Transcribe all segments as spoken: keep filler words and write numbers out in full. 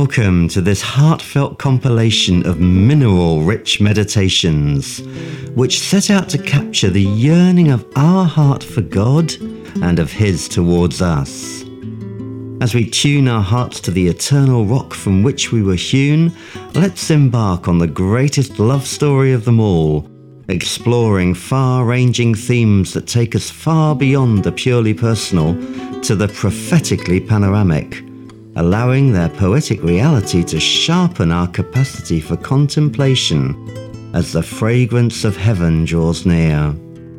Welcome to this heartfelt compilation of mineral-rich meditations, which set out to capture the yearning of our heart for God and of His towards us. As we tune our hearts to the eternal rock from which we were hewn, let's embark on the greatest love story of them all, exploring far-ranging themes that take us far beyond the purely personal to the prophetically panoramic, allowing their poetic reality to sharpen our capacity for contemplation as the fragrance of heaven draws near.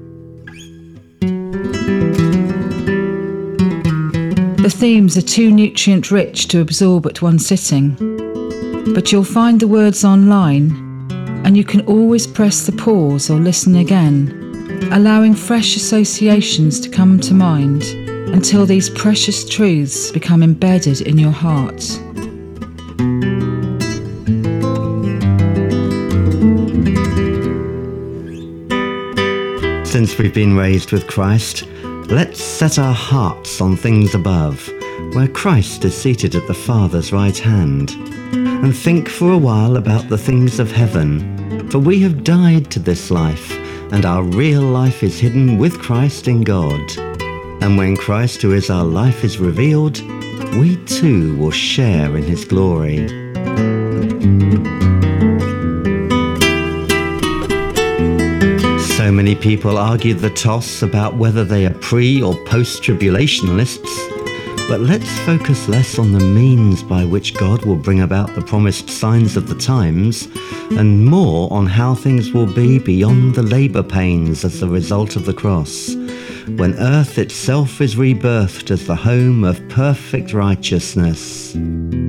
The themes are too nutrient-rich to absorb at one sitting, but you'll find the words online, and you can always press the pause or listen again, allowing fresh associations to come to mind until these precious truths become embedded in your heart. Since we've been raised with Christ, let's set our hearts on things above, where Christ is seated at the Father's right hand, and think for a while about the things of heaven, for we have died to this life, and our real life is hidden with Christ in God. And when Christ, who is our life, is revealed, we too will share in His glory. So many people argue the toss about whether they are pre- or post-tribulationists, but let's focus less on the means by which God will bring about the promised signs of the times, and more on how things will be beyond the labour pains as the result of the cross, when earth itself is rebirthed as the home of perfect righteousness.